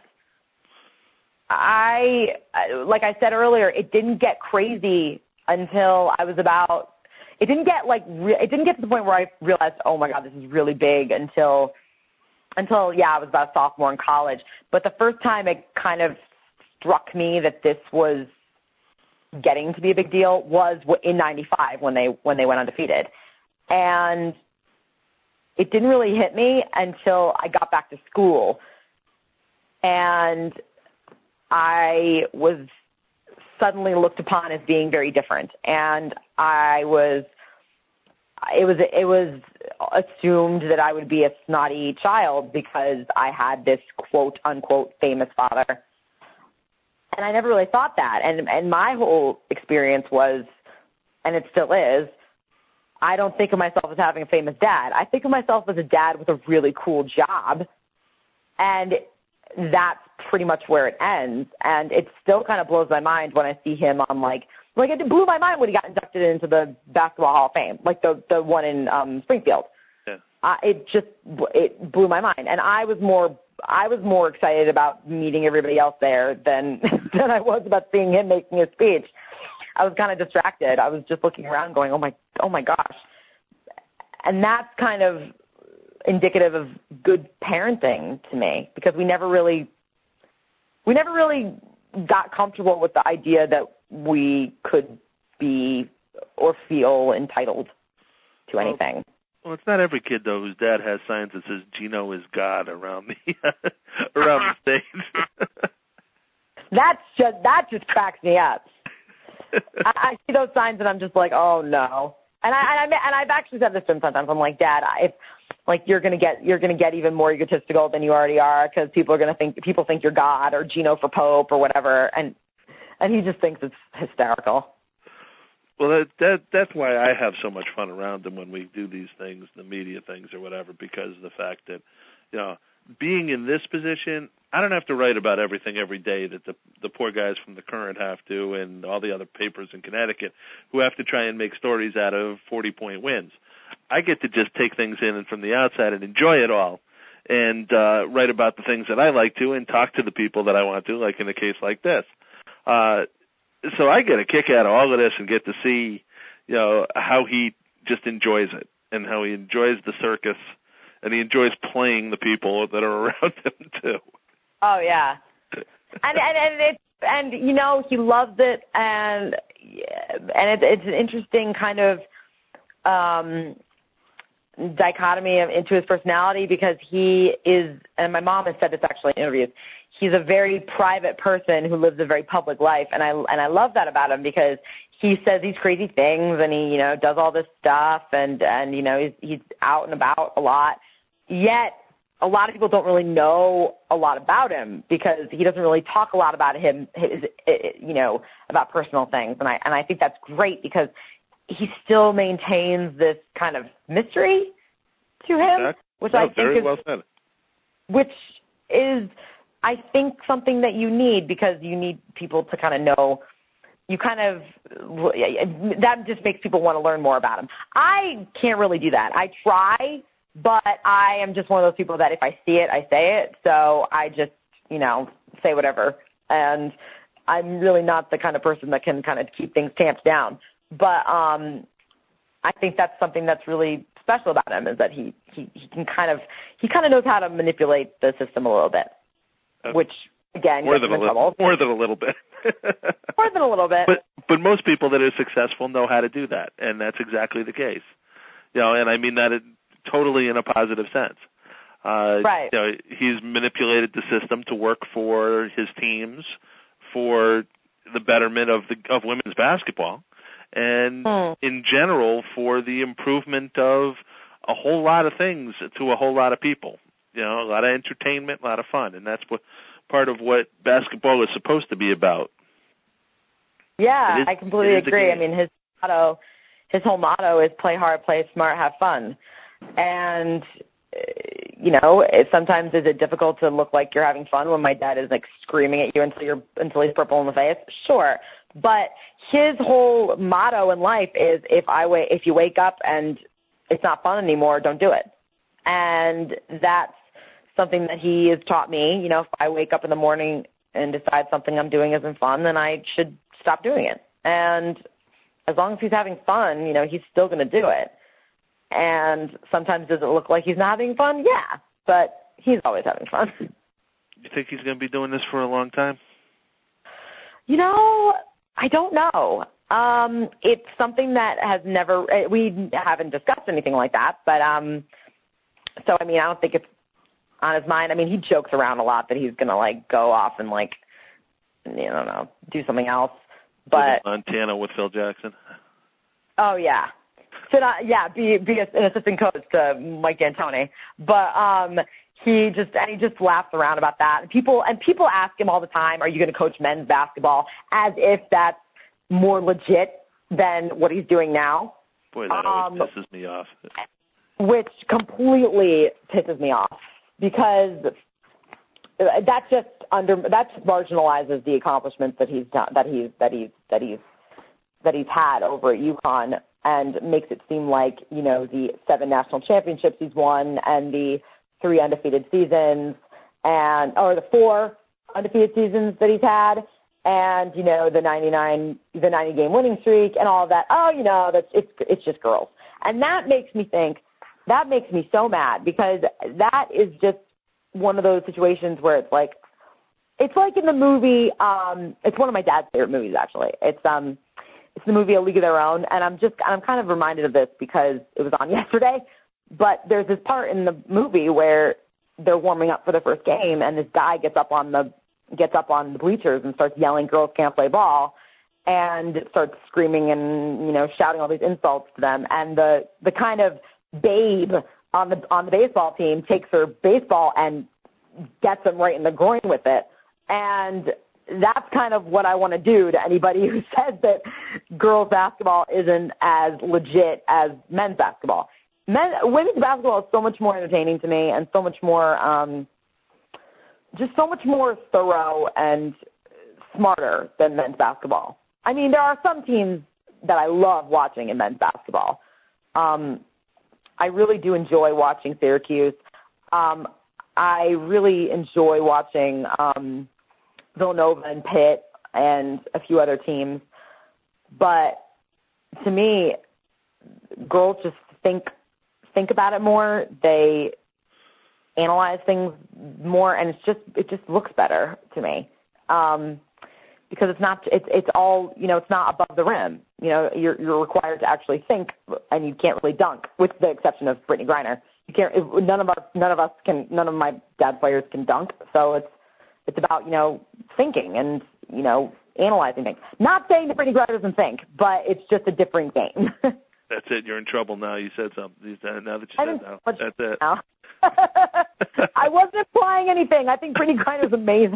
I, like I said earlier, it didn't get crazy until I was about, it didn't get, like, re- it didn't get to the point where I realized, oh, my God, this is really big until Until, yeah, I was about a sophomore in college. But the first time it kind of struck me that this was getting to be a big deal was in ninety-five when they when they went undefeated. And it didn't really hit me until I got back to school. And I was suddenly looked upon as being very different. And I was It was it was assumed that I would be a snotty child because I had this quote unquote famous father, and I never really thought that. And and my whole experience was, and it still is, I don't think of myself as having a famous dad. I think of myself as a dad with a really cool job, and that's pretty much where it ends. And it still kind of blows my mind when I see him on like. Like, it blew my mind when he got inducted into the Basketball Hall of Fame, like the the one in um, Springfield. Yeah. Uh, it just it blew my mind, and I was more I was more excited about meeting everybody else there than than I was about seeing him making his speech. I was kind of distracted. I was just looking around going, oh my, oh my gosh. And that's kind of indicative of good parenting to me, because we never really, we never really got comfortable with the idea that we could be or feel entitled to anything. Well, well, it's not every kid, though, whose dad has signs that says Gino is God around the around the stage. That's just that just cracks me up. I, I see those signs and I'm just like, oh no. And I and, I, and I've actually said this to him sometimes. I'm like, Dad, I, like you're gonna get you're gonna get even more egotistical than you already are, because people are gonna think people think you're God or Gino for Pope or whatever, and and he just thinks it's hysterical. Well, that, that that's why I have so much fun around him when we do these things, the media things or whatever, because of the fact that, you know, being in this position, I don't have to write about everything every day that the the poor guys from the Current have to, and all the other papers in Connecticut who have to try and make stories out of forty-point wins. I get to just take things in and from the outside and enjoy it all, and uh, write about the things that I like to and talk to the people that I want to, like in a case like this. Uh, so I get a kick out of all of this and get to see, you know, how he just enjoys it and how he enjoys the circus, and he enjoys playing the people that are around him too. Oh yeah, and and and it and you know he loves it, and and it, it's an interesting kind of um, dichotomy of, into his personality, because he is, and my mom has said this actually in interviews, he's a very private person who lives a very public life, and I and I love that about him, because he says these crazy things and he you know does all this stuff, and and you know he's he's out and about a lot, yet a lot of people don't really know a lot about him, because he doesn't really talk a lot about him, his, you know, about personal things. And I and I think that's great, because he still maintains this kind of mystery to him, exactly. which no, I think very is, well said. which is, I think, something that you need, because you need people to kind of know. You kind of, that just makes people want to learn more about him. I can't really do that. I try. But I am just one of those people that if I see it, I say it. So I just, you know, say whatever. And I'm really not the kind of person that can kind of keep things tamped down. But um, I think that's something that's really special about him, is that he, he, he can kind of, he kind of knows how to manipulate the system a little bit, that's which, again, more gets than him a in trouble. More than a little bit. More than a little bit. But, but most people that are successful know how to do that, and that's exactly the case. You know, and I mean that it, totally in a positive sense. Uh, right. You know, he's manipulated the system to work for his teams, for the betterment of the of women's basketball, and hmm. in general for the improvement of a whole lot of things to a whole lot of people. You know, a lot of entertainment, a lot of fun, and that's what part of what basketball is supposed to be about. Yeah, is, I completely agree. I mean, his motto, his whole motto is play hard, play smart, have fun. And, you know, it, sometimes is it difficult to look like you're having fun when my dad is, like, screaming at you until you're until he's purple in the face? Sure. But his whole motto in life is if I wa- if you wake up and it's not fun anymore, don't do it. And that's something that he has taught me. You know, if I wake up in the morning and decide something I'm doing isn't fun, then I should stop doing it. And as long as he's having fun, you know, he's still going to do it. And sometimes does it look like he's not having fun? Yeah, but he's always having fun. You think he's going to be doing this for a long time? You know, I don't know. Um, it's something that has never, we haven't discussed anything like that. But um, so, I mean, I don't think it's on his mind. I mean, he jokes around a lot that he's going to, like, go off and, like, you know, I don't know, do something else. But Montana with Phil Jackson. Oh, yeah. So not, yeah, be be an assistant coach to Mike D'Antoni, but um, he just and he just laughs around about that. And people and people ask him all the time, "Are you going to coach men's basketball?" As if that's more legit than what he's doing now. Boy, that always um, pisses me off. Which completely pisses me off, because that just under that just marginalizes the accomplishments that he's done, that he's that he's that he's that he's had over at UConn. And makes it seem like, you know, the seven national championships he's won and the three undefeated seasons and or the four undefeated seasons that he's had and, you know, the ninety-nine, the ninety game winning streak and all of that. Oh, you know, that's, it's, it's just girls. And that makes me think, that makes me so mad, because that is just one of those situations where it's like, it's like in the movie, um, it's one of my dad's favorite movies, actually. It's, um, it's the movie A League of Their Own. And I'm just, I'm kind of reminded of this because it was on yesterday, but there's this part in the movie where they're warming up for the first game, and this guy gets up on the, gets up on the bleachers and starts yelling, "Girls can't play ball," and starts screaming and, you know, shouting all these insults to them. And the, the kind of babe on the, on the baseball team takes her baseball and gets them right in the groin with it. And that's kind of what I want to do to anybody who says that girls basketball isn't as legit as men's basketball. Men, women's basketball is so much more entertaining to me, and so much more, um, just so much more thorough and smarter than men's basketball. I mean, there are some teams that I love watching in men's basketball. Um, I really do enjoy watching Syracuse. Um, I really enjoy watching um, Villanova and Pitt and a few other teams. But to me, girls just think think about it more. They analyze things more, and it's just it just looks better to me. Um, because it's not it's it's all, you know, it's not above the rim. You know, you're you're required to actually think, and you can't really dunk, with the exception of Brittany Griner. You can't. None of us none of us can. None of my dad's players can dunk. So it's it's about, you know, thinking and, you know, analyzing things. Not saying that Brittany Griner doesn't think, but it's just a different game. That's it. You're in trouble now. You said something. Now that you said that, that's it. Now. I wasn't implying anything. I think Brittany Griner's amazing.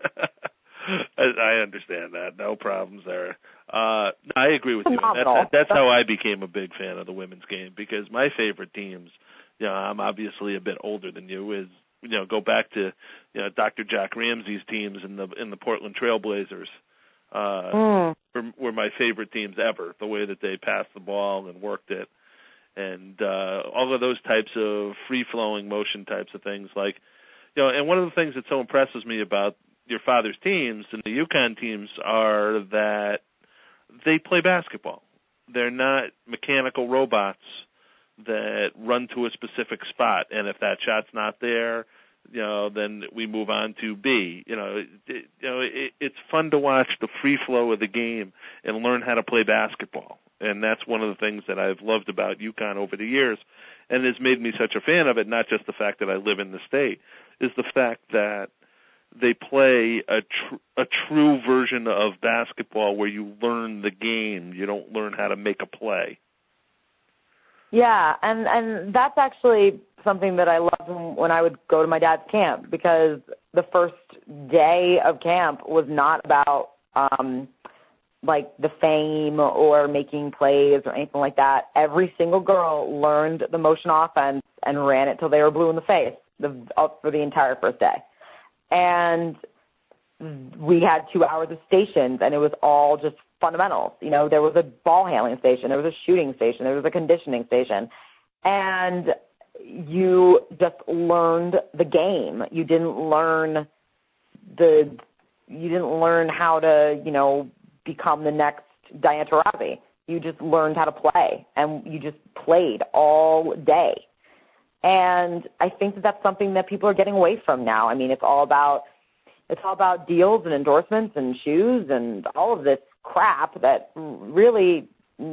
I understand that. No problems there. Uh, I agree with you. That's, that's how I became a big fan of the women's game, because my favorite teams, you know, I'm obviously a bit older than you, is, you know, go back to, you know, Doctor Jack Ramsey's teams in the in the Portland Trailblazers. Uh, mm. were, were my favorite teams ever. The way that they passed the ball and worked it, and uh, all of those types of free-flowing motion types of things. Like, you know, and one of the things that so impresses me about your father's teams and the UConn teams are that they play basketball. They're not mechanical robots that run to a specific spot, and if that shot's not there, you know, then we move on to B. You know, it, you know, it, it's fun to watch the free flow of the game and learn how to play basketball, and that's one of the things that I've loved about UConn over the years, and has made me such a fan of it. Not just the fact that I live in the state, is the fact that they play a tr- a true version of basketball where you learn the game. You don't learn how to make a play. Yeah, and, and that's actually something that I loved when I would go to my dad's camp, because the first day of camp was not about um, like the fame or making plays or anything like that. Every single girl learned the motion offense and ran it till they were blue in the face the, for the entire first day. And we had two hours of stations, and it was all just fundamentals. You know, there was a ball handling station, there was a shooting station, there was a conditioning station, and you just learned the game. You didn't learn the, you didn't learn how to, you know, become the next Diana Taurasi. You just learned how to play, and you just played all day. And I think that that's something that people are getting away from now. I mean, it's all about it's all about deals and endorsements and shoes and all of this crap that really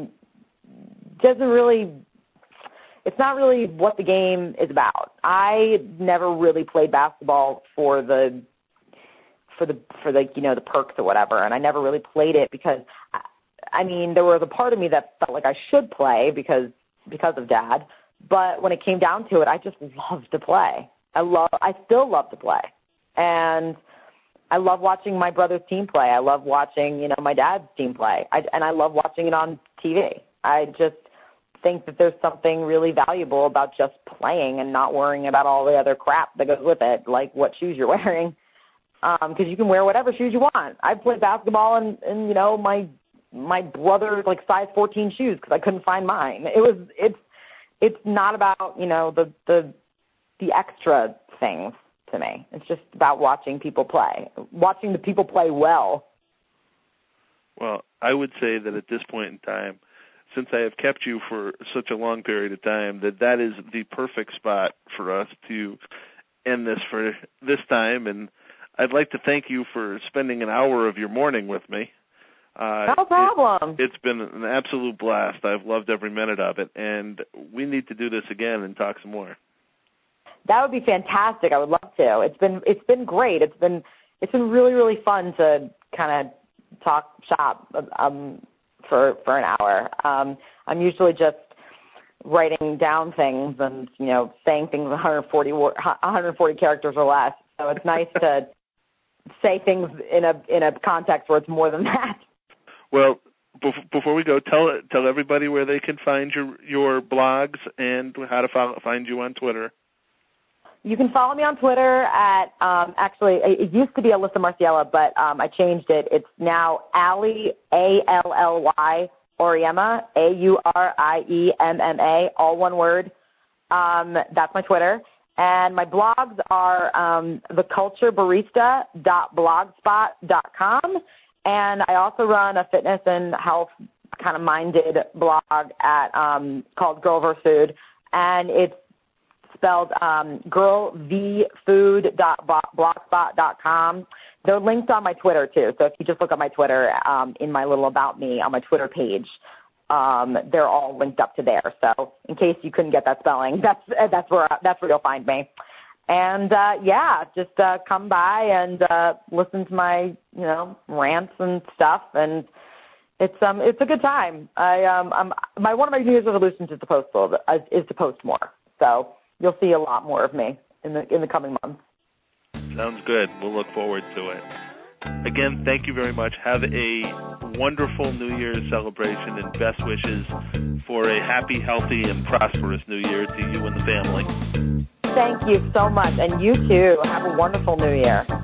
doesn't really – it's not really what the game is about. I never really played basketball for the for the for the you know the perks or whatever, and I never really played it because I, I mean there was a part of me that felt like I should play because because of Dad. But when it came down to it, I just loved to play. I love, I still love to play, and I love watching my brother's team play. I love watching, you know, my dad's team play, I, and I love watching it on T V. I just think that there's something really valuable about just playing and not worrying about all the other crap that goes with it, like what shoes you're wearing, because um, you can wear whatever shoes you want. I played basketball and, and you know, my my brother's like size fourteen shoes because I couldn't find mine. It was it's. It's not about, you know, the, the the extra things to me. It's just about watching people play, watching the people play well. Well, I would say that at this point in time, since I have kept you for such a long period of time, that that is the perfect spot for us to end this for this time. And I'd like to thank you for spending an hour of your morning with me. Uh, no problem. It, it's been an absolute blast. I've loved every minute of it, and we need to do this again and talk some more. That would be fantastic. I would love to. It's been it's been great. It's been it's been really really fun to kind of talk shop um, for for an hour. Um, I'm usually just writing down things and you know saying things one hundred forty one hundred forty characters or less. So it's nice to say things in a in a context where it's more than that. Well, before we go, tell tell everybody where they can find your your blogs and how to follow, find you on Twitter. You can follow me on Twitter at, um, actually, it used to be Alyssa Marciella, but um, I changed it. It's now Allie, A L L Y, Auriemma, A U R I E M M A, all one word. Um, that's my Twitter. And my blogs are um, the culture barista dot blogspot dot com. And I also run a fitness and health kind of minded blog at um, called Girl versus. Food. And it's spelled um, girl v food dot blogspot dot com. They're linked on my Twitter, too. So if you just look at my Twitter um, in my little About Me on my Twitter page, um, they're all linked up to there. So in case you couldn't get that spelling, that's that's where that's where you'll find me. And, uh, yeah, just uh, come by and uh, listen to my, you know, rants and stuff. And it's um it's a good time. I um I'm, my one of my New Year's resolutions is to post a little bit, is to post more. So you'll see a lot more of me in the in the coming months. Sounds good. We'll look forward to it. Again, thank you very much. Have a wonderful New Year's celebration and best wishes for a happy, healthy, and prosperous New Year to you and the family. Thank you so much. And you too. Have a wonderful New Year.